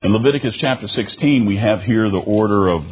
In Leviticus chapter 16, we have here the order of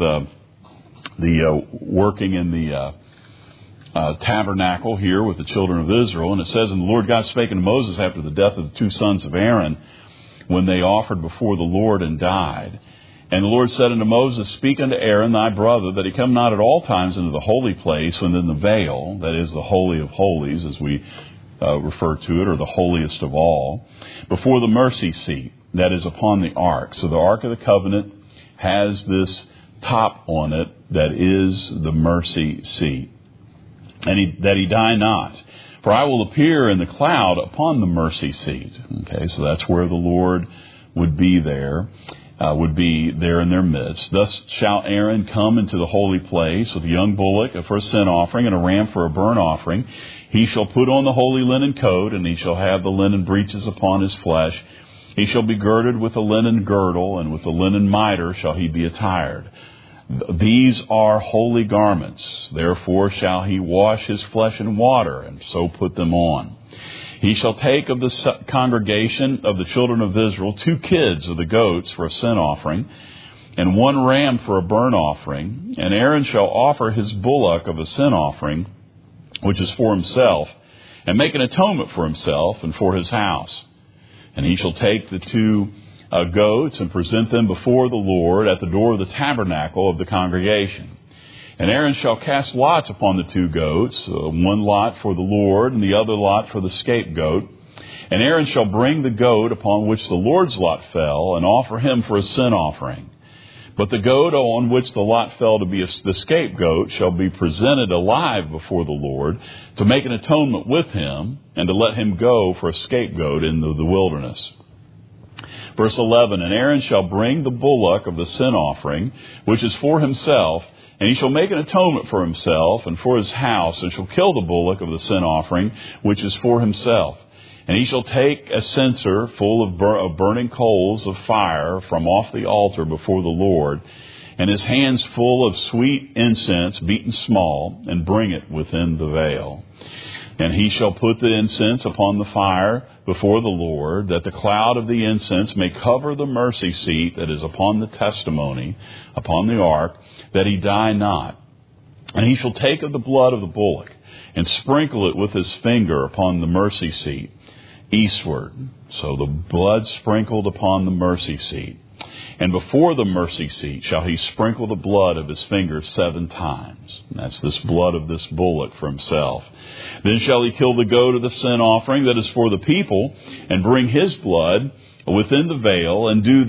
the working in the tabernacle here with the children of Israel. And it says, "And the Lord God spake unto Moses after the death of the two sons of Aaron, when they offered before the Lord and died. And the Lord said unto Moses, Speak unto Aaron thy brother, that he come not at all times into the holy place within the veil," that is the Holy of Holies, as we refer to it, or the holiest of all, "before the mercy seat, that is upon the ark." So the Ark of the Covenant has this top on it that is the mercy seat. And that he die not. "For I will appear in the cloud upon the mercy seat." Okay, so that's where the Lord would be there in their midst. "Thus shall Aaron come into the holy place with a young bullock for a sin offering and a ram for a burnt offering. He shall put on the holy linen coat, and he shall have the linen breeches upon his flesh. He shall be girded with a linen girdle, and with a linen mitre shall he be attired. These are holy garments. Therefore shall he wash his flesh in water, and so put them on. He shall take of the congregation of the children of Israel 2 kids of the goats for a sin offering, and 1 ram for a burnt offering. And Aaron shall offer his bullock of a sin offering, which is for himself, and make an atonement for himself and for his house. And he shall take the 2 goats and present them before the Lord at the door of the tabernacle of the congregation. And Aaron shall cast lots upon the 2 goats, 1 lot for the Lord and the other lot for the scapegoat. And Aaron shall bring the goat upon which the Lord's lot fell and offer him for a sin offering. But the goat on which the lot fell to be the scapegoat shall be presented alive before the Lord to make an atonement with him and to let him go for a scapegoat into the wilderness." Verse 11, "And Aaron shall bring the bullock of the sin offering, which is for himself, and he shall make an atonement for himself and for his house, and shall kill the bullock of the sin offering, which is for himself. And he shall take a censer full of burning coals of fire from off the altar before the Lord, and his hands full of sweet incense beaten small, and bring it within the veil. And he shall put the incense upon the fire before the Lord, that the cloud of the incense may cover the mercy seat that is upon the testimony, upon the ark, that he die not. And he shall take of the blood of the bullock, and sprinkle it with his finger upon the mercy seat, eastward." So the blood sprinkled upon the mercy seat. "And before the mercy seat shall he sprinkle the blood of his finger 7 times. And that's this blood of this bullock for himself. "Then shall he kill the goat of the sin offering that is for the people, and bring his blood within the veil, and do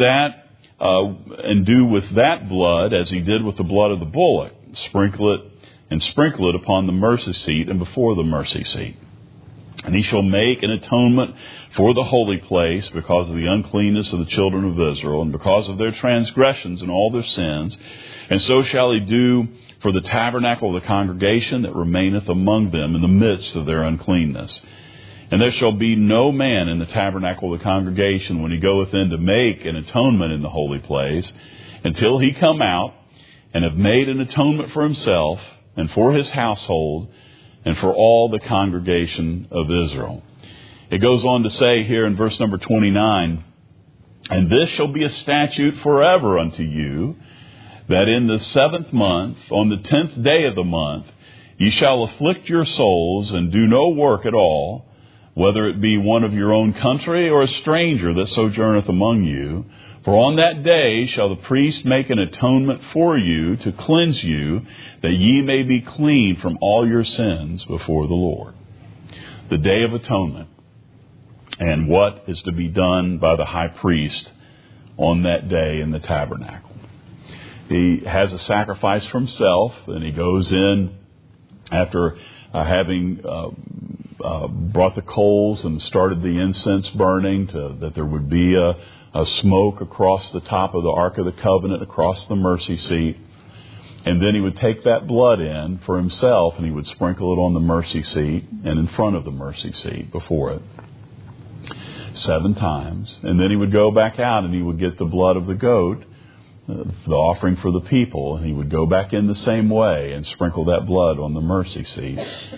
with that blood as he did with the blood of the bullock. Sprinkle it upon the mercy seat and before the mercy seat. And he shall make an atonement for the holy place because of the uncleanness of the children of Israel, and because of their transgressions and all their sins. And so shall he do for the tabernacle of the congregation that remaineth among them in the midst of their uncleanness. And there shall be no man in the tabernacle of the congregation when he goeth in to make an atonement in the holy place, until he come out and have made an atonement for himself and for his household and for all the congregation of Israel." It goes on to say here in verse number 29, "And this shall be a statute forever unto you, that in the 7th month, on the 10th day of the month, ye shall afflict your souls and do no work at all, whether it be one of your own country or a stranger that sojourneth among you. For on that day shall the priest make an atonement for you to cleanse you, that ye may be clean from all your sins before the Lord." The Day of Atonement, and what is to be done by the high priest on that day in the tabernacle. He has a sacrifice for himself, and he goes in after having brought the coals and started the incense burning, that there would be a smoke across the top of the Ark of the Covenant, across the mercy seat. And then he would take that blood in for himself, and he would sprinkle it on the mercy seat and in front of the mercy seat before it 7 times. And then he would go back out and he would get the blood of the goat, the offering for the people, and he would go back in the same way and sprinkle that blood on the mercy seat.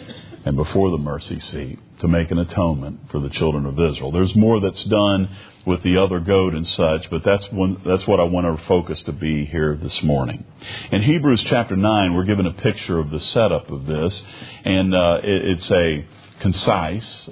and before the mercy seat to make an atonement for the children of Israel. There's more that's done with the other goat and such, but that's what I want our focus to be here this morning. In Hebrews chapter 9, we're given a picture of the setup of this, and it's a concise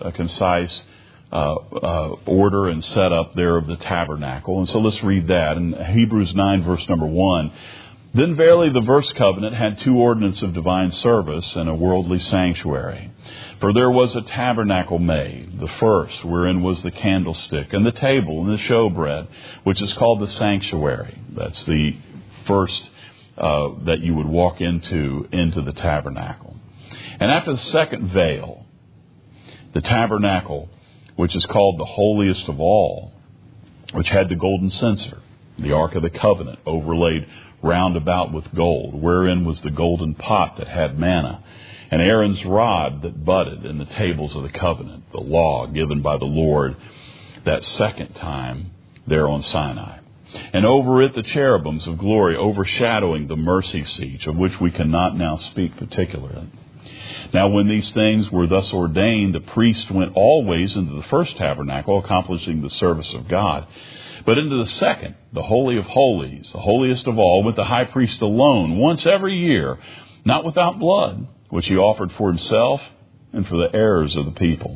order and setup there of the tabernacle. And so let's read that. In Hebrews 9, verse number 1, "Then verily the first covenant had two ordinances of divine service and a worldly sanctuary. For there was a tabernacle made, the first, wherein was the candlestick and the table and the showbread, which is called the sanctuary." That's the first that you would walk into the tabernacle. "And after the second veil, the tabernacle, which is called the holiest of all, which had the golden censer, the ark of the covenant, overlaid round about with gold, wherein was the golden pot that had manna, and Aaron's rod that budded, and the tables of the covenant, the law given by the Lord that second time there on Sinai. And over it the cherubims of glory overshadowing the mercy seat, of which we cannot now speak particularly. Now when these things were thus ordained, the priest went always into the first tabernacle, accomplishing the service of God. But into the second, the Holy of Holies, the holiest of all, went the high priest alone, once every year, not without blood, which he offered for himself and for the errors of the people.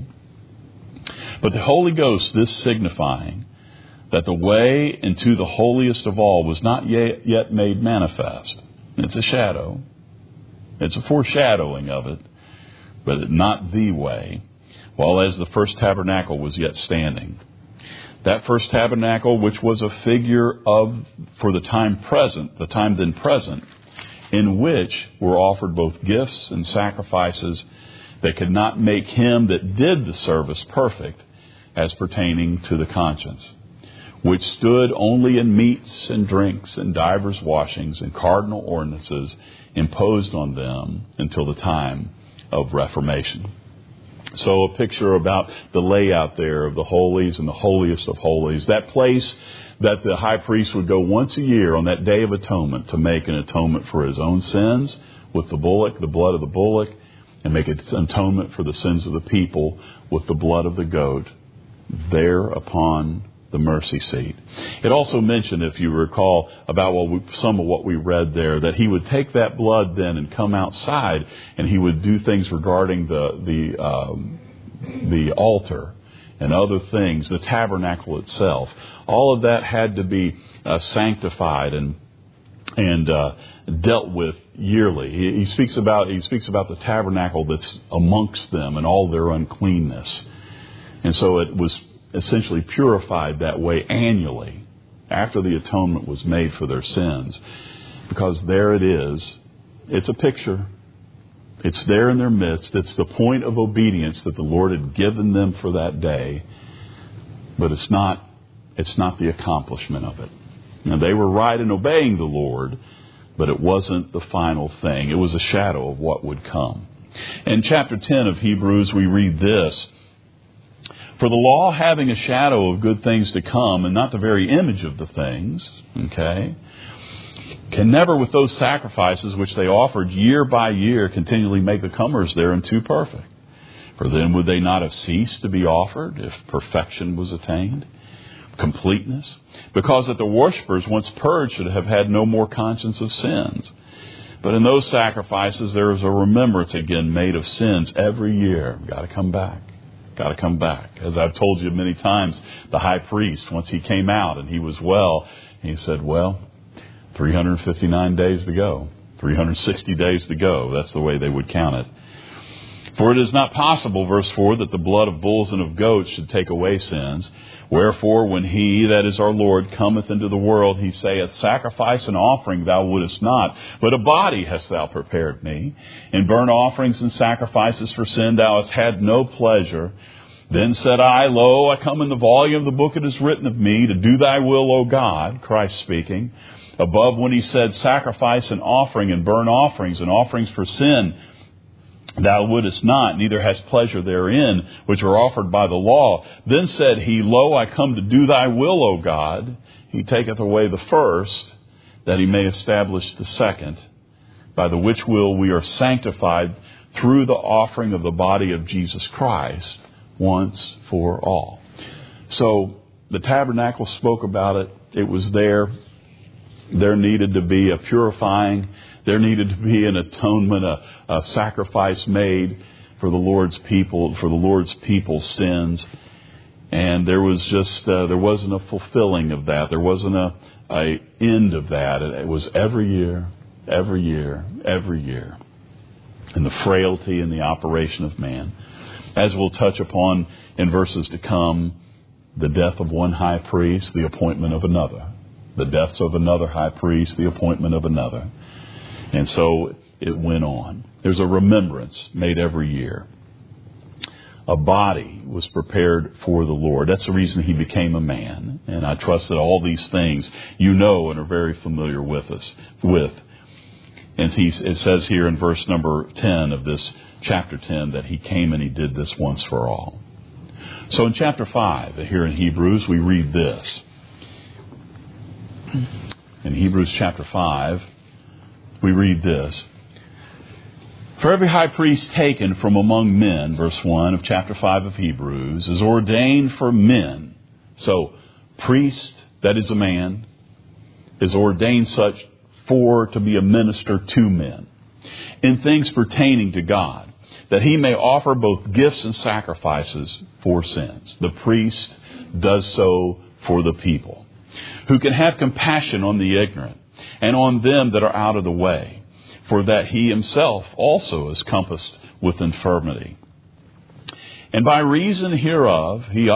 But the Holy Ghost, this signifying that the way into the holiest of all was not yet made manifest." It's a shadow. It's a foreshadowing of it, but not the way, while as the first tabernacle was yet standing. That first tabernacle, which was a figure of, for the time then present, in which were offered both gifts and sacrifices that could not make him that did the service perfect, as pertaining to the conscience, which stood only in meats and drinks and divers washings and cardinal ordinances imposed on them until the time of Reformation. So a picture about the layout there of the holies and the holiest of holies, that place that the high priest would go once a year on that Day of Atonement to make an atonement for his own sins with the bullock, the blood of the bullock, and make an atonement for the sins of the people with the blood of the goat there upon the mercy seat. It also mentioned, if you recall, about some of what we read there, that he would take that blood then and come outside, and he would do things regarding the altar and other things, the tabernacle itself. All of that had to be sanctified and dealt with yearly. He speaks about the tabernacle that's amongst them and all their uncleanness, and so it was essentially purified that way annually after the atonement was made for their sins. Because there it is. It's a picture. It's there in their midst. It's the point of obedience that the Lord had given them for that day. But it's not the accomplishment of it. Now, they were right in obeying the Lord, but it wasn't the final thing. It was a shadow of what would come. In chapter 10 of Hebrews, we read this: "For the law, having a shadow of good things to come, and not the very image of the things," "can never with those sacrifices which they offered year by year continually make the comers thereunto perfect. For then would they not have ceased to be offered, if perfection was attained," completeness, "because that the worshippers, once purged, should have had no more conscience of sins. But in those sacrifices there is a remembrance again made of sins every year." Got to come back. Got to come back. As I've told you many times, the high priest, once he came out and he was well, he said, 359 days to go. 360 days to go. That's the way they would count it. "For it is not possible," verse 4, "that the blood of bulls and of goats should take away sins. Wherefore, when he, that is our Lord, cometh into the world, he saith, Sacrifice and offering thou wouldest not, but a body hast thou prepared me. In burnt offerings and sacrifices for sin thou hast had no pleasure. Then said I, Lo, I come in the volume of the book it is written of me, to do thy will, O God," Christ speaking. Above, when he said, "Sacrifice and offering and burnt offerings and offerings for sin thou wouldest not, neither hast pleasure therein, which are offered by the law. Then said he, Lo, I come to do thy will, O God." He taketh away the first, that he may establish the second, by the which will we are sanctified through the offering of the body of Jesus Christ once for all. So the tabernacle spoke about it. It was there. There needed to be a purifying. There needed to be an atonement, a sacrifice made for the Lord's people's sins. And there was there wasn't a fulfilling of that. There wasn't a end of that. It was every year, every year, every year. And the frailty and the operation of man. As we'll touch upon in verses to come, the death of one high priest, the appointment of another. The deaths of another high priest, the appointment of another. And so it went on. There's a remembrance made every year. A body was prepared for the Lord. That's the reason he became a man. And I trust that all these things you know and are very familiar with. And it says here in verse number 10 of this chapter 10 that he came and he did this once for all. So in chapter 5 here in Hebrews, we read this. In Hebrews chapter 5, we read this. For every high priest taken from among men, verse 1 of chapter 5 of Hebrews, is ordained for men. So, priest, that is a man, is ordained such to be a minister to men, in things pertaining to God, that he may offer both gifts and sacrifices for sins. The priest does so for the people, who can have compassion on the ignorant, and on them that are out of the way, for that he himself also is compassed with infirmity. And by reason hereof, he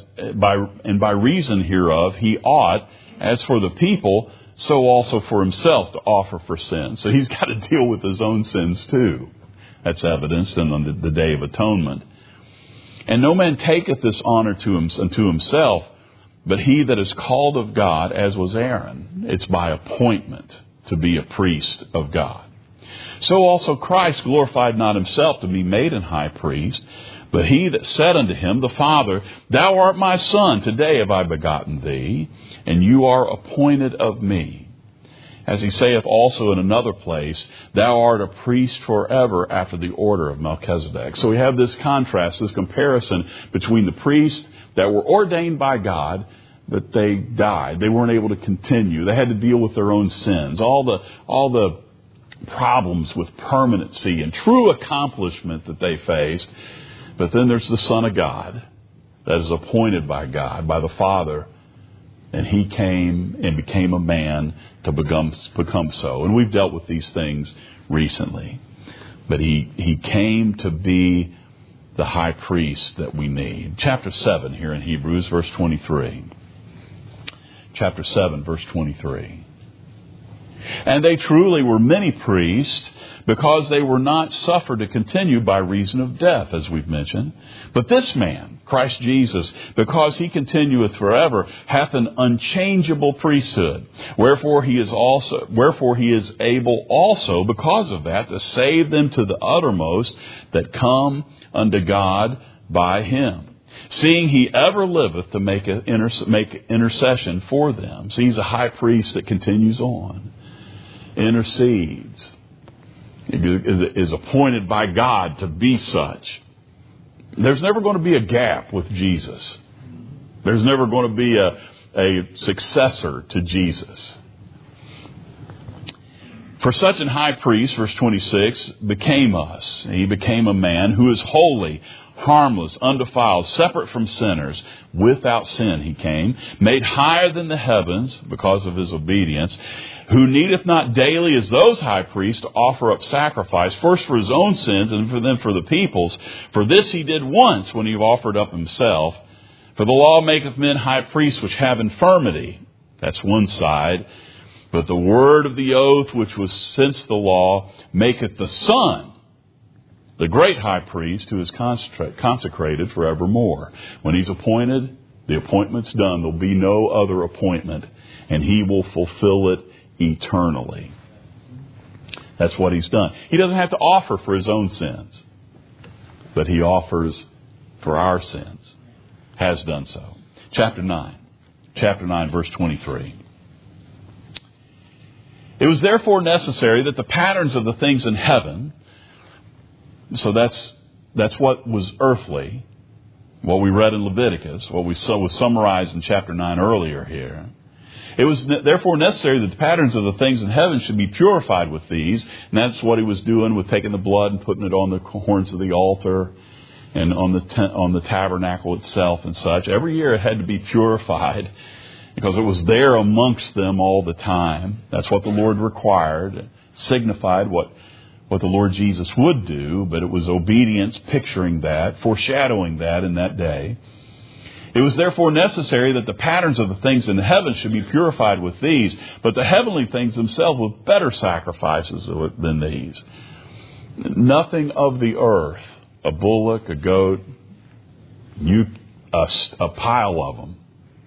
ought, as for the people, so also for himself to offer for sins. So he's got to deal with his own sins too. That's evidenced in the Day of Atonement. And no man taketh this honor unto himself, but he that is called of God, as was Aaron. It's by appointment to be a priest of God. So also Christ glorified not himself to be made an high priest, but he that said unto him, the Father, Thou art my Son, today have I begotten thee, and you are appointed of me. As he saith also in another place, Thou art a priest forever after the order of Melchizedek. So we have this contrast, this comparison between the priests that were ordained by God, but they died. They weren't able to continue. They had to deal with their own sins. All the problems with permanency and true accomplishment that they faced. But then there's the Son of God that is appointed by God, by the Father, and he came and became a man to become so. And we've dealt with these things recently. But he came to be the high priest that we need. Chapter 7 here in Hebrews, verse 23. Chapter 7, verse 23. And they truly were many priests, because they were not suffered to continue by reason of death, as we've mentioned. But this man, Christ Jesus, because he continueth forever, hath an unchangeable priesthood. Wherefore he is able also, because of that, to save them to the uttermost that come unto God by him. Seeing he ever liveth to make intercession for them. So he's a high priest that continues on. Intercedes. Is appointed by God to be such. There's never going to be a gap with Jesus. There's never going to be a successor to Jesus. For such an high priest, verse 26, became us. He became a man who is holy, harmless, undefiled, separate from sinners, without sin he came, made higher than the heavens because of his obedience, who needeth not daily as those high priests to offer up sacrifice, first for his own sins and then for the people's. For this he did once when he offered up himself. For the law maketh men high priests which have infirmity. That's one side. But the word of the oath which was since the law maketh the Son, the great high priest, who is consecrated forevermore. When he's appointed, the appointment's done. There'll be no other appointment. And he will fulfill it eternally. That's what he's done. He doesn't have to offer for his own sins, but he offers for our sins. Has done so. Chapter 9, verse 23. It was therefore necessary that the patterns of the things in heaven So that's what was earthly, what we read in Leviticus, what we saw was summarized in chapter 9 earlier here. It was therefore necessary that the patterns of the things in heaven should be purified with these. And that's what he was doing with taking the blood and putting it on the horns of the altar and on the tabernacle itself and such. Every year it had to be purified because it was there amongst them all the time. That's what the Lord required. It signified what the Lord Jesus would do, but it was obedience picturing that, foreshadowing that in that day. It was therefore necessary that the patterns of the things in the heavens should be purified with these, but the heavenly things themselves with better sacrifices than these. Nothing of the earth, a bullock, a goat, a pile of them,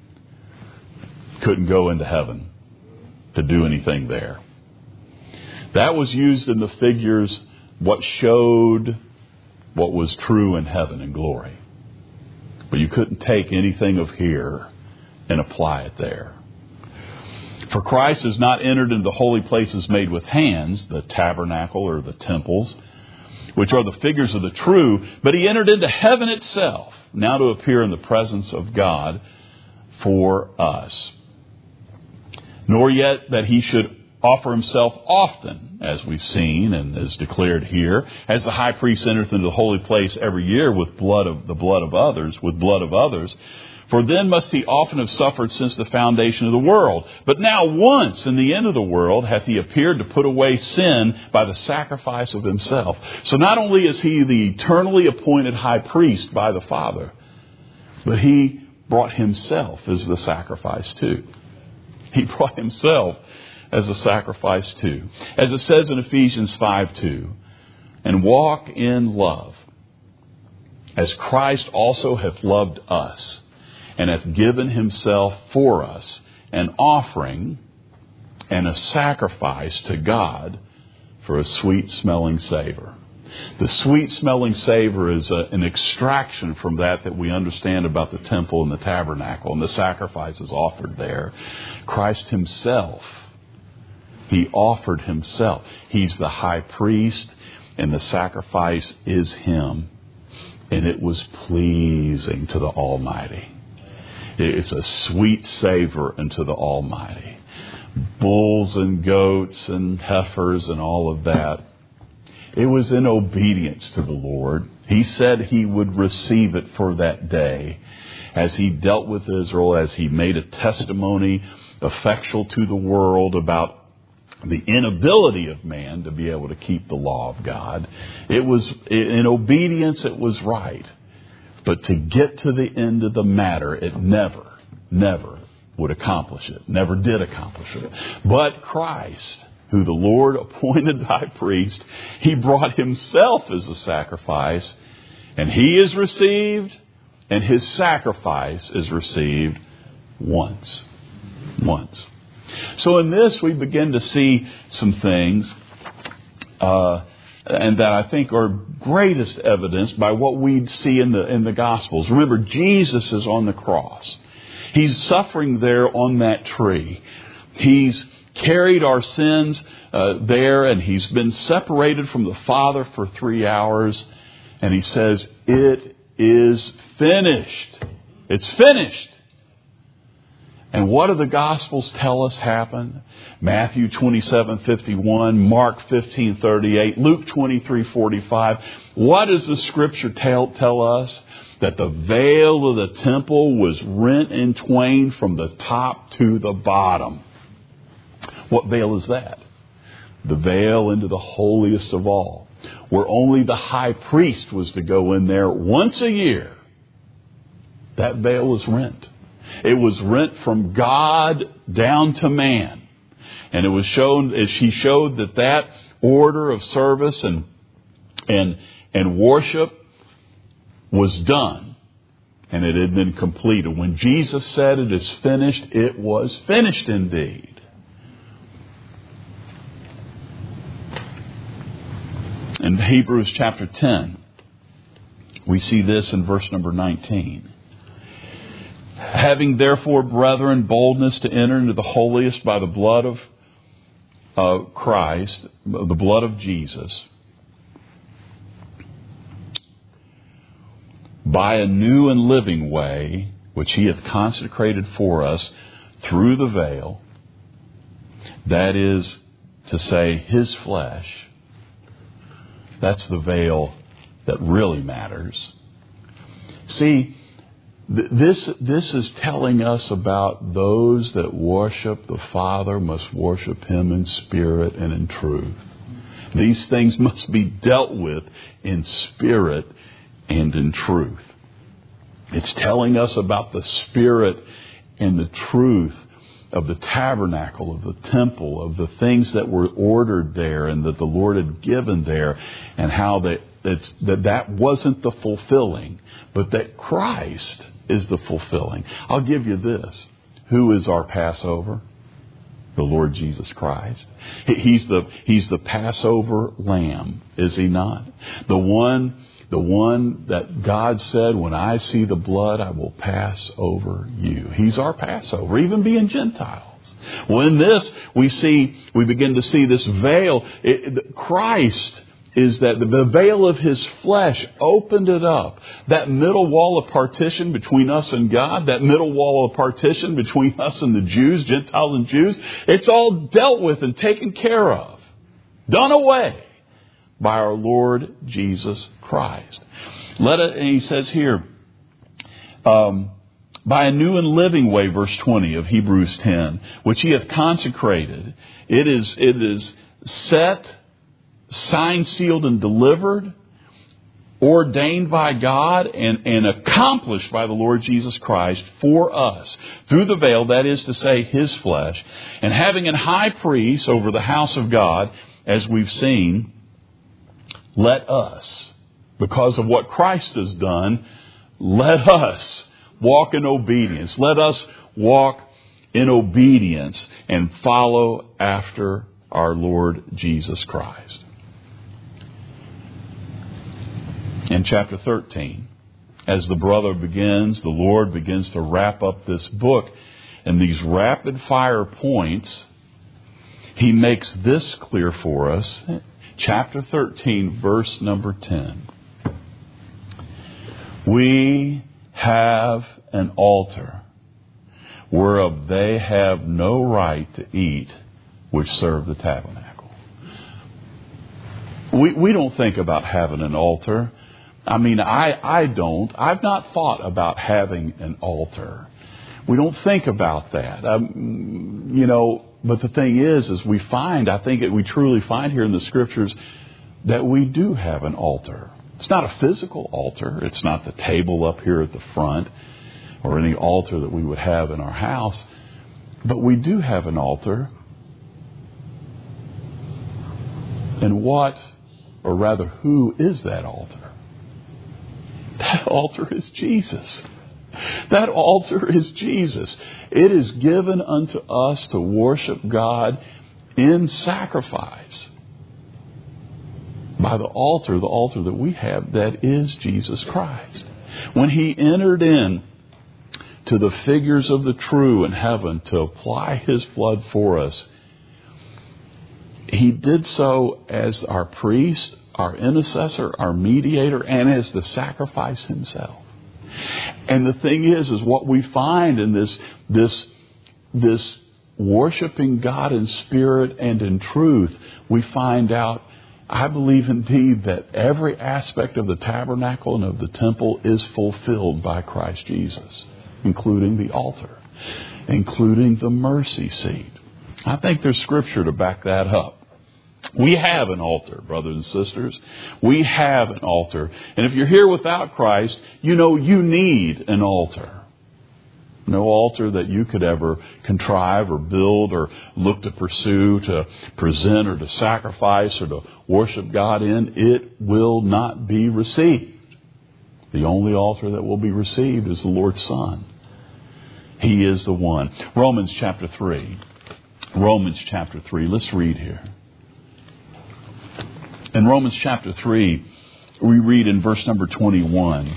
couldn't go into heaven to do anything there. That was used in the figures, what showed what was true in heaven and glory. But you couldn't take anything of here and apply it there. For Christ has not entered into the holy places made with hands, the tabernacle or the temples, which are the figures of the true, but he entered into heaven itself, now to appear in the presence of God for us. Nor yet that he should offer himself often, as we've seen and is declared here, as the high priest entereth into the holy place every year with the blood of others. For then must he often have suffered since the foundation of the world. But now once in the end of the world hath he appeared to put away sin by the sacrifice of himself. So not only is he the eternally appointed high priest by the Father, but he brought himself as the sacrifice too. He brought himself as a sacrifice too. As it says in Ephesians 5:2, and walk in love, as Christ also hath loved us, and hath given himself for us, an offering and a sacrifice to God for a sweet-smelling savor. The sweet-smelling savor is an extraction from that we understand about the temple and the tabernacle and the sacrifices offered there. Christ himself, he offered himself. He's the high priest, and the sacrifice is him. And it was pleasing to the Almighty. It's a sweet savor unto the Almighty. Bulls and goats and heifers and all of that. It was in obedience to the Lord. He said he would receive it for that day as he dealt with Israel, as he made a testimony effectual to the world about the inability of man to be able to keep the law of God. It was in obedience, it was right. But to get to the end of the matter, it never would accomplish it. Never did accomplish it. But Christ, who the Lord appointed high priest, he brought himself as a sacrifice, and he is received, and his sacrifice is received once. So in this, we begin to see some things, and that I think are greatest evidenced by what we see in the Gospels. Remember, Jesus is on the cross. He's suffering there on that tree. He's carried our sins there, and he's been separated from the Father for 3 hours. And he says, "It is finished." It's finished. And what do the Gospels tell us happened? Matthew 27:51, Mark 15:38, Luke 23:45. What does the Scripture tell us? That the veil of the temple was rent in twain from the top to the bottom. What veil is that? The veil into the holiest of all, where only the high priest was to go in there once a year. That veil was rent. It was rent from God down to man. And it was shown, as he showed that order of service and worship was done. And it had been completed. When Jesus said it is finished, it was finished indeed. In Hebrews chapter 10, we see this in verse number 19. Having therefore, brethren, boldness to enter into the holiest by the blood of Christ, the blood of Jesus, by a new and living way, which he hath consecrated for us through the veil, that is to say, his flesh. That's the veil that really matters. See, this is telling us about those that worship the Father must worship him in spirit and in truth. These things must be dealt with in spirit and in truth. It's telling us about the spirit and the truth of the tabernacle, of the temple, of the things that were ordered there and that the Lord had given there, and how that wasn't the fulfilling, but that Christ is the fulfilling. I'll give you this. Who is our Passover? The Lord Jesus Christ. He's the Passover lamb, is he not? The one that God said, when I see the blood, I will pass over you. He's our Passover, even being Gentiles. Well, in this, we begin to see this veil. Christ is that the veil of his flesh opened it up. That middle wall of partition between us and God, that middle wall of partition between us and the Jews, Gentiles and Jews, it's all dealt with and taken care of. Done away by our Lord Jesus Christ. And he says here, by a new and living way, verse 20 of Hebrews 10, which he hath consecrated. It is set, signed, sealed, and delivered, ordained by God and accomplished by the Lord Jesus Christ for us through the veil, that is to say, his flesh, and having an high priest over the house of God, as we've seen, let us, because of what Christ has done, let us walk in obedience. Let us walk in obedience and follow after our Lord Jesus Christ. In chapter 13, as the Lord begins to wrap up this book, and these rapid fire points, he makes this clear for us. Chapter 13, verse number 10. We have an altar whereof they have no right to eat which serve the tabernacle. We don't think about having an altar. I mean, I don't. I've not thought about having an altar. We don't think about that. But the thing is we truly find here in the Scriptures that we do have an altar. It's not a physical altar. It's not the table up here at the front or any altar that we would have in our house. But we do have an altar. And who is that altar? That altar is Jesus. That altar is Jesus. It is given unto us to worship God in sacrifice by the altar that we have, that is Jesus Christ. When he entered in to the figures of the true in heaven to apply his blood for us, he did so as our priest, our intercessor, our mediator, and as the sacrifice himself. And the thing is what we find in this worshiping God in spirit and in truth, we find out, I believe indeed, that every aspect of the tabernacle and of the temple is fulfilled by Christ Jesus, including the altar, including the mercy seat. I think there's Scripture to back that up. We have an altar, brothers and sisters. We have an altar. And if you're here without Christ, you need an altar. No altar that you could ever contrive or build or look to pursue, to present or to sacrifice or to worship God in, it will not be received. The only altar that will be received is the Lord's Son. He is the one. Romans chapter 3. Let's read here. In Romans chapter 3, we read in verse number 21,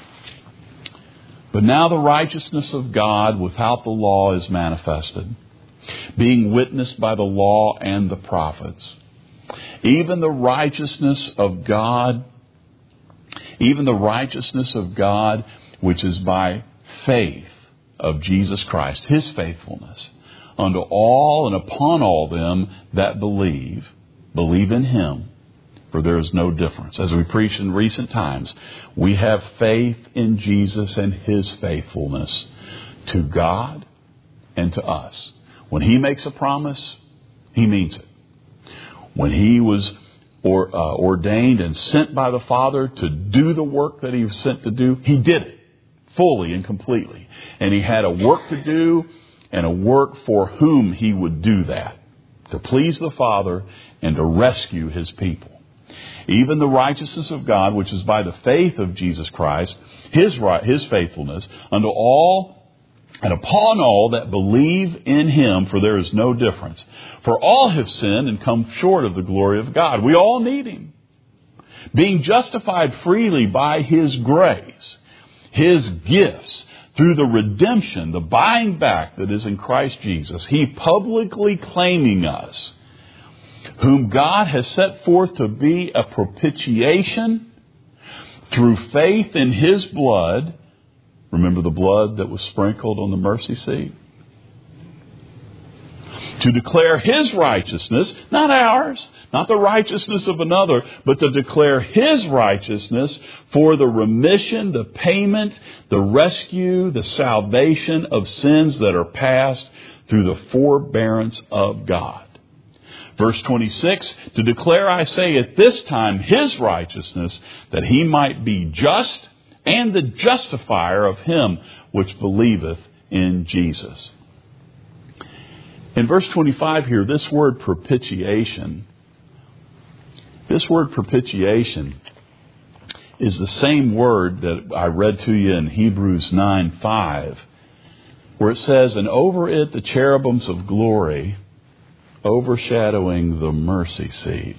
but now the righteousness of God without the law is manifested, being witnessed by the law and the prophets, even the righteousness of God even the righteousness of God, which is by faith of Jesus Christ, His faithfulness, unto all and upon all them that believe in Him. For there is no difference. As we preached in recent times, we have faith in Jesus and His faithfulness to God and to us. When He makes a promise, He means it. When He was ordained and sent by the Father to do the work that He was sent to do, He did it fully and completely. And He had a work to do and a work for whom He would do that, to please the Father and to rescue His people. Even the righteousness of God, which is by the faith of Jesus Christ, His faithfulness, unto all and upon all that believe in Him, for there is no difference. For all have sinned and come short of the glory of God. We all need Him. Being justified freely by His grace, His gifts, through the redemption, the buying back that is in Christ Jesus, He publicly claiming us, whom God has set forth to be a propitiation through faith in His blood. Remember the blood that was sprinkled on the mercy seat? To declare His righteousness, not ours, not the righteousness of another, but to declare His righteousness for the remission, the payment, the rescue, the salvation of sins that are past through the forbearance of God. Verse 26, to declare, I say, at this time His righteousness, that He might be just and the justifier of him which believeth in Jesus. In verse 25 here, this word propitiation is the same word that I read to you in Hebrews 9:5, where it says, and over it the cherubims of glory, overshadowing the mercy seat.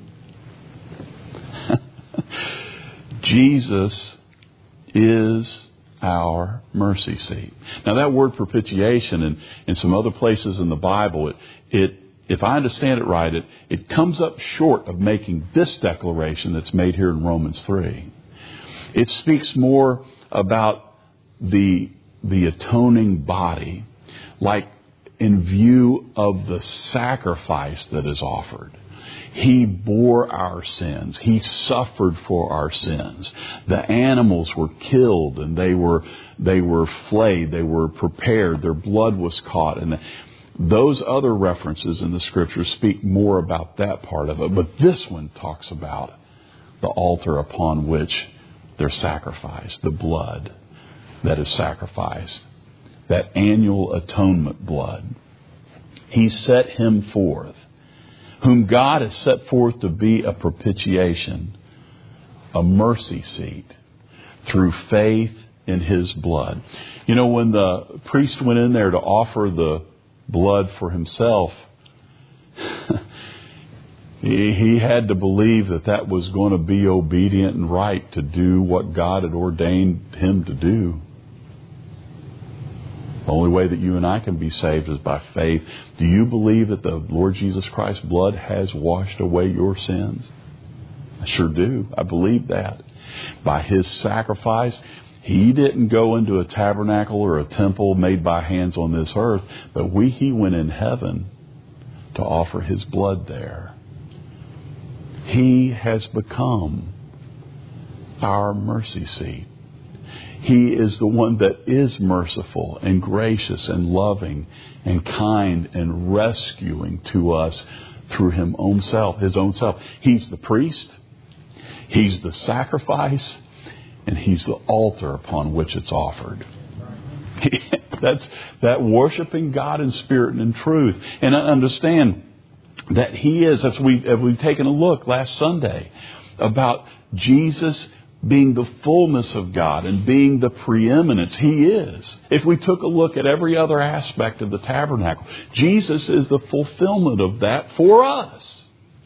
Jesus is our mercy seat. Now that word propitiation and in some other places in the Bible, it if I understand it right, it comes up short of making this declaration that's made here in Romans 3. It speaks more about the atoning body, like in view of the sacrifice that is offered. He bore our sins. He suffered for our sins. The animals were killed and they were flayed. They were prepared. Their blood was caught. And those other references in the Scriptures speak more about that part of it. But this one talks about the altar upon which they're sacrificed, the blood that is sacrificed, that annual atonement blood. He set him forth, whom God has set forth to be a propitiation, a mercy seat, through faith in his blood. You know, when the priest went in there to offer the blood for himself, he had to believe that was going to be obedient and right to do what God had ordained him to do. The only way that you and I can be saved is by faith. Do you believe that the Lord Jesus Christ's blood has washed away your sins? I sure do. I believe that. By his sacrifice, he didn't go into a tabernacle or a temple made by hands on this earth, but he went in heaven to offer his blood there. He has become our mercy seat. He is the one that is merciful and gracious and loving and kind and rescuing to us through his own self. He's the priest. He's the sacrifice. And he's the altar upon which it's offered. That's that worshiping God in spirit and in truth. And I understand that he is, as we've taken a look last Sunday, about Jesus being the fullness of God and being the preeminence. He is. If we took a look at every other aspect of the tabernacle, Jesus is the fulfillment of that for us.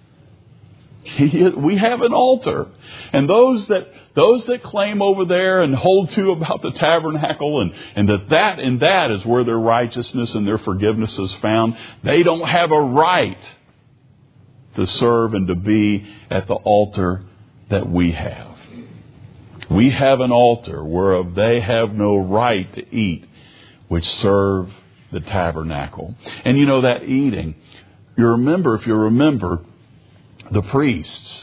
We have an altar. And those that claim over there and hold to about the tabernacle and that is where their righteousness and their forgiveness is found, they don't have a right to serve and to be at the altar that we have. We have an altar whereof they have no right to eat, which serve the tabernacle. And you know that eating, if you remember, the priests,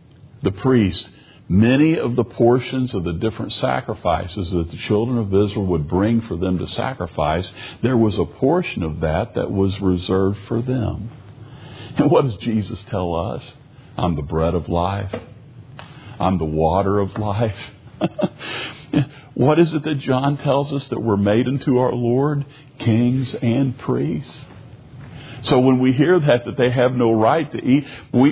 many of the portions of the different sacrifices that the children of Israel would bring for them to sacrifice, there was a portion of that was reserved for them. And what does Jesus tell us? I'm the bread of life. I'm the water of life. What is it that John tells us? That we're made unto our Lord kings and priests. So when we hear that they have no right to eat,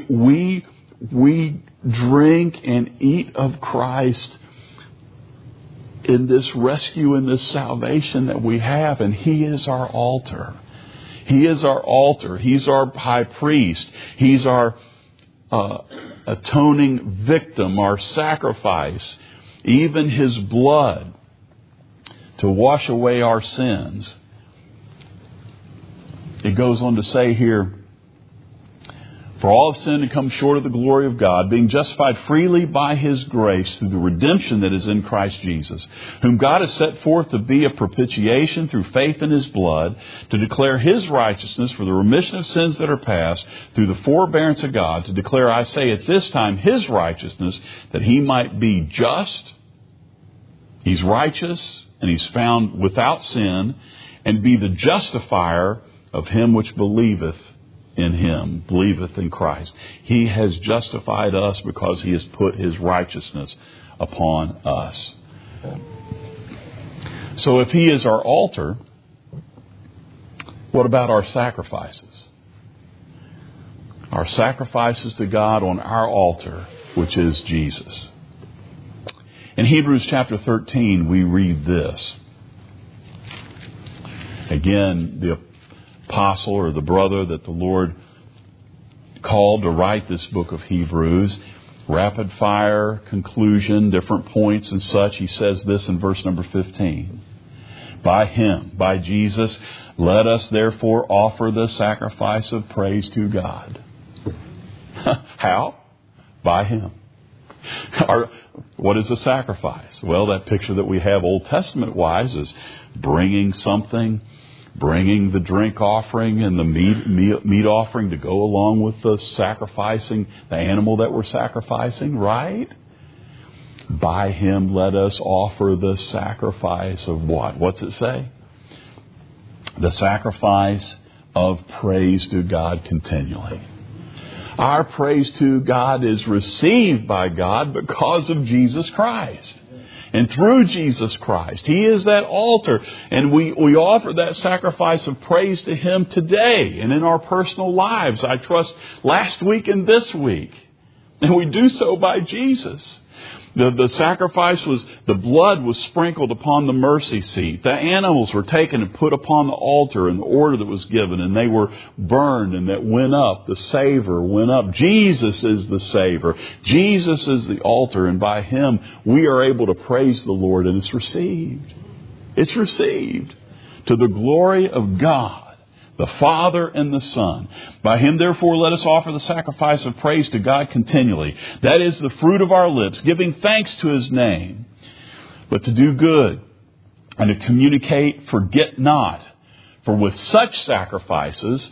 we drink and eat of Christ in this rescue, in this salvation that we have. And He is our altar. He is our altar. He's our high priest. He's our atoning victim, our sacrifice. Even His blood to wash away our sins. It goes on to say here, for all have sinned and come short of the glory of God, being justified freely by His grace through the redemption that is in Christ Jesus, whom God has set forth to be a propitiation through faith in His blood, to declare His righteousness for the remission of sins that are past, through the forbearance of God, to declare, I say at this time, His righteousness, that He might be just. He's righteous, and He's found without sin, and be the justifier of him which believeth in Him, believeth in Christ. He has justified us because He has put His righteousness upon us. So if He is our altar, what about our sacrifices? Our sacrifices to God on our altar, which is Jesus. In Hebrews chapter 13, we read this. Again, the apostle or the brother that the Lord called to write this book of Hebrews, rapid fire, conclusion, different points and such. He says this in verse number 15. By Him, by Jesus, let us therefore offer the sacrifice of praise to God. How? By Him. What is a sacrifice? Well, that picture that we have Old Testament wise is bringing something, bringing the drink offering and the meat offering to go along with the sacrificing, the animal that we're sacrificing, right? By Him let us offer the sacrifice of what? What's it say? The sacrifice of praise to God continually. Our praise to God is received by God because of Jesus Christ. And through Jesus Christ. He is that altar. And we offer that sacrifice of praise to Him today and in our personal lives. I trust last week and this week. And we do so by Jesus. The sacrifice was, the blood was sprinkled upon the mercy seat. The animals were taken and put upon the altar in the order that was given, and they were burned, and that went up. The savor went up. Jesus is the savor. Jesus is the altar, and by Him we are able to praise the Lord, and it's received. It's received to the glory of God, the Father and the Son. By Him, therefore, let us offer the sacrifice of praise to God continually. That is the fruit of our lips, giving thanks to His name. But to do good and to communicate, forget not. For with such sacrifices,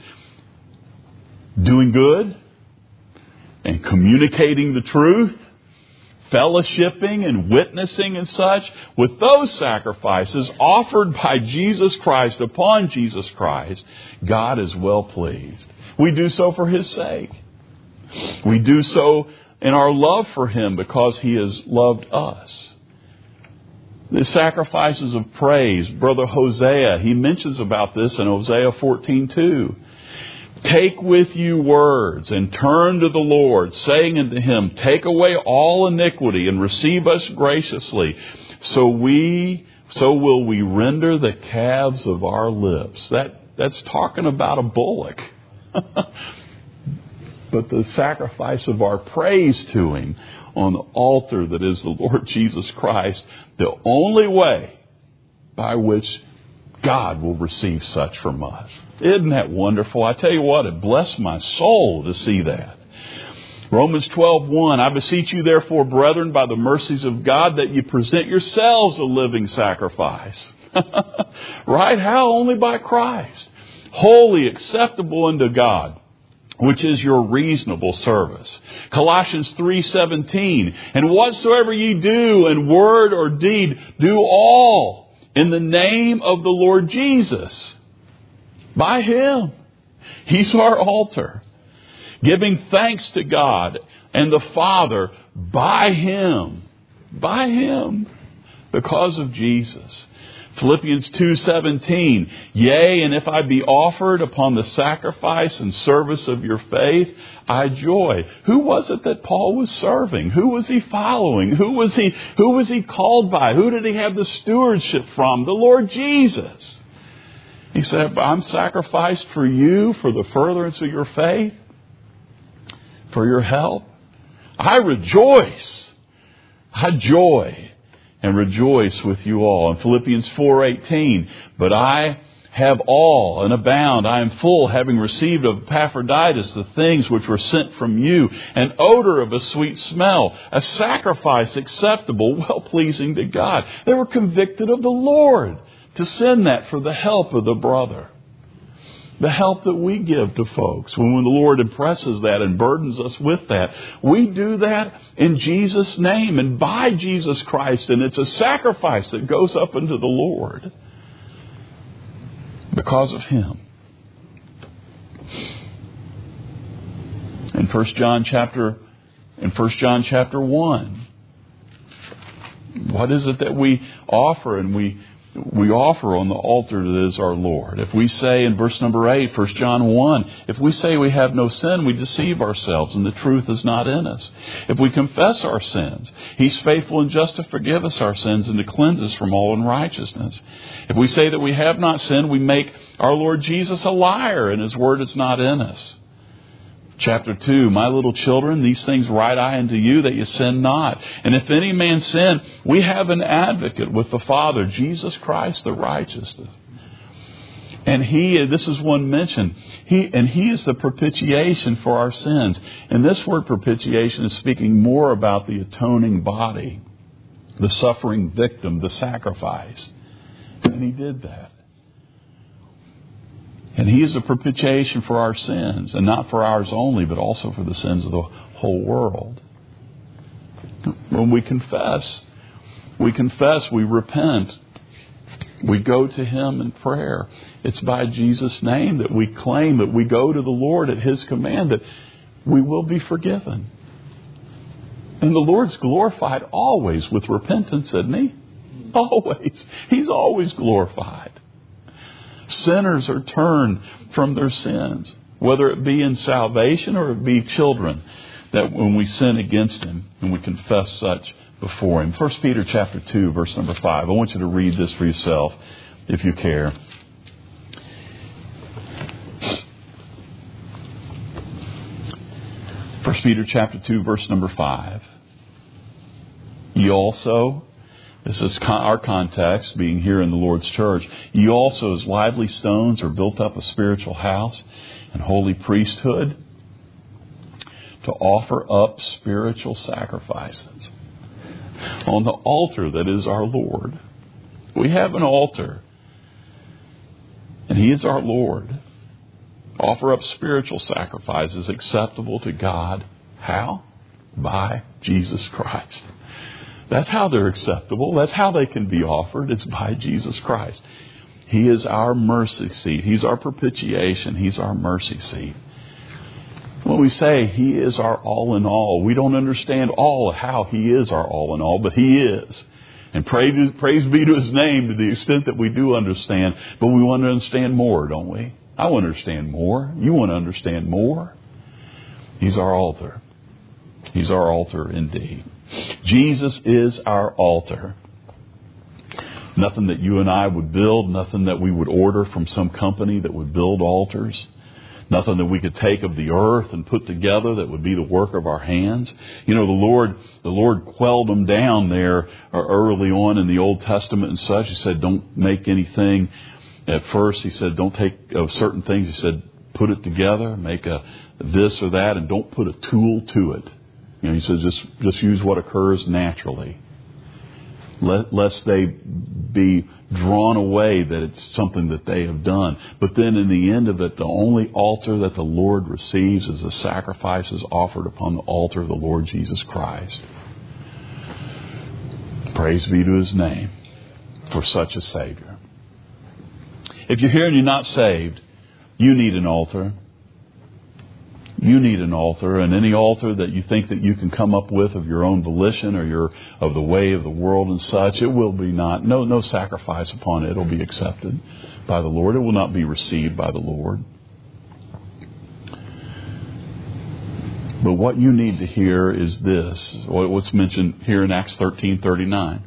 doing good and communicating the truth, fellowshipping and witnessing and such, with those sacrifices offered by Jesus Christ upon Jesus Christ, God is well pleased. We do so for His sake. We do so in our love for Him because He has loved us. The sacrifices of praise, Brother Hosea, he mentions about this in Hosea 14:2. Take with you words and turn to the Lord, saying unto Him, take away all iniquity and receive us graciously. So will we render the calves of our lips. That's talking about a bullock. But the sacrifice of our praise to Him on the altar that is the Lord Jesus Christ, the only way by which God will receive such from us. Isn't that wonderful? I tell you what, it blessed my soul to see that. Romans 12:1, I beseech you therefore, brethren, by the mercies of God, that you present yourselves a living sacrifice. Right? How? Only by Christ. Holy, acceptable unto God, which is your reasonable service. Colossians 3:17, and whatsoever ye do in word or deed, do all in the name of the Lord Jesus. By Him. He's our altar. Giving thanks to God and the Father by Him. By Him. Because of Jesus. Philippians 2:17, yea, and if I be offered upon the sacrifice and service of your faith, I joy. Who was it that Paul was serving? Who was he following? Who was he called by? Who did he have the stewardship from? The Lord Jesus. He said, I'm sacrificed for you, for the furtherance of your faith, for your help. I rejoice. I joy and rejoice with you all. In Philippians 4:18, but I have all and abound. I am full, having received of Epaphroditus the things which were sent from you, an odor of a sweet smell, a sacrifice acceptable, well-pleasing to God. They were convicted of the Lord to send that for the help of the brother. The help that we give to folks when the Lord impresses that and burdens us with that. We do that in Jesus' name and by Jesus Christ. And it's a sacrifice that goes up unto the Lord because of Him. In 1 John chapter 1, what is it that we offer? And we offer on the altar that is our Lord. If we say in verse number 8, 1 John 1, if we say we have no sin, we deceive ourselves and the truth is not in us. If we confess our sins, He's faithful and just to forgive us our sins and to cleanse us from all unrighteousness. If we say that we have not sinned, we make our Lord Jesus a liar and His word is not in us. Chapter 2, my little children, these things write I unto you, that you sin not. And if any man sin, we have an advocate with the Father, Jesus Christ the righteous. And this is one mention, He is the propitiation for our sins. And this word propitiation is speaking more about the atoning body, the suffering victim, the sacrifice. And He did that. And He is a propitiation for our sins, and not for ours only, but also for the sins of the whole world. When we confess, we repent, we go to Him in prayer. It's by Jesus' name that we claim that we go to the Lord at His command, that we will be forgiven. And the Lord's glorified always with repentance, isn't He? Always. He's always glorified. Sinners are turned from their sins, whether it be in salvation or it be children, that when we sin against Him and we confess such before Him. 1 Peter chapter 2, verse number 5. I want you to read this for yourself, if you care. First Peter chapter 2, verse number 5. Ye also, this is our context, being here in the Lord's church. Ye also, as lively stones, are built up a spiritual house and holy priesthood to offer up spiritual sacrifices on the altar that is our Lord. We have an altar, and He is our Lord. Offer up spiritual sacrifices acceptable to God. How? By Jesus Christ. That's how they're acceptable. That's how they can be offered. It's by Jesus Christ. He is our mercy seat. He's our propitiation. He's our mercy seat. When we say He is our all in all, we don't understand all of how He is our all in all, but He is. And praise be to His name to the extent that we do understand. But we want to understand more, don't we? I want to understand more. You want to understand more? He's our altar. He's our altar indeed. Jesus is our altar. Nothing that you and I would build, nothing that we would order from some company that would build altars, nothing that we could take of the earth and put together that would be the work of our hands. You know, the Lord quelled them down there early on in the Old Testament and such. He said, don't make anything. At first, He said, don't take certain things. He said, put it together, make a this or that, and don't put a tool to it. He says just use what occurs naturally. Lest they be drawn away that it's something that they have done. But then in the end of it, the only altar that the Lord receives is the sacrifices offered upon the altar of the Lord Jesus Christ. Praise be to His name for such a Savior. If you're here and you're not saved, you need an altar. You need an altar, and any altar that you think that you can come up with of your own volition or of the way of the world and such, it will be no sacrifice upon it. It will be accepted by the Lord. It will not be received by the Lord. But what you need to hear is this, what's mentioned here in Acts 13:39.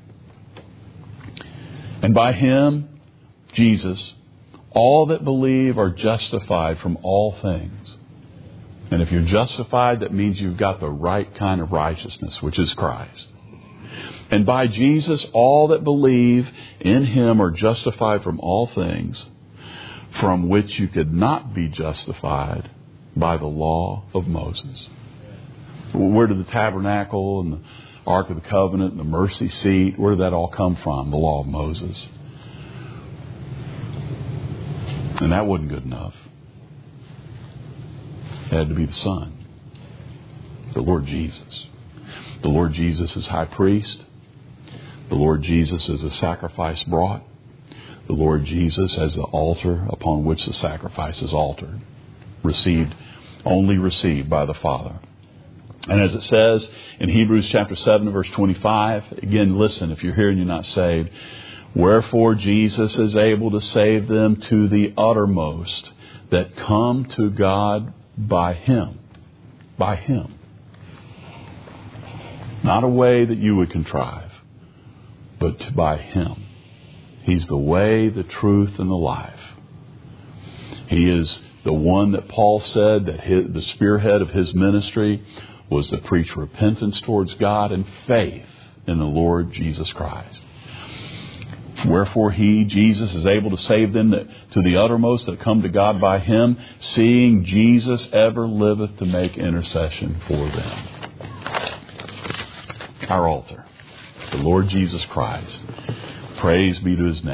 And by Him, Jesus, all that believe are justified from all things. And if you're justified, that means you've got the right kind of righteousness, which is Christ. And by Jesus, all that believe in Him are justified from all things from which you could not be justified by the law of Moses. Where did the tabernacle and the Ark of the Covenant and the mercy seat, where did that all come from? The law of Moses. And that wasn't good enough. It had to be the Son, the Lord Jesus. The Lord Jesus is high priest. The Lord Jesus is the sacrifice brought. The Lord Jesus as the altar upon which the sacrifice is altered. Only received by the Father. And as it says in Hebrews chapter 7, verse 25, again, listen, if you're here and you're not saved, wherefore Jesus is able to save them to the uttermost that come to God by Him. By Him. Not a way that you would contrive, but by Him. He's the way, the truth, and the life. He is the one that Paul said that the spearhead of his ministry was to preach repentance towards God and faith in the Lord Jesus Christ. Wherefore He, Jesus, is able to save them to the uttermost that come to God by Him, seeing Jesus ever liveth to make intercession for them. Our altar, the Lord Jesus Christ. Praise be to His name.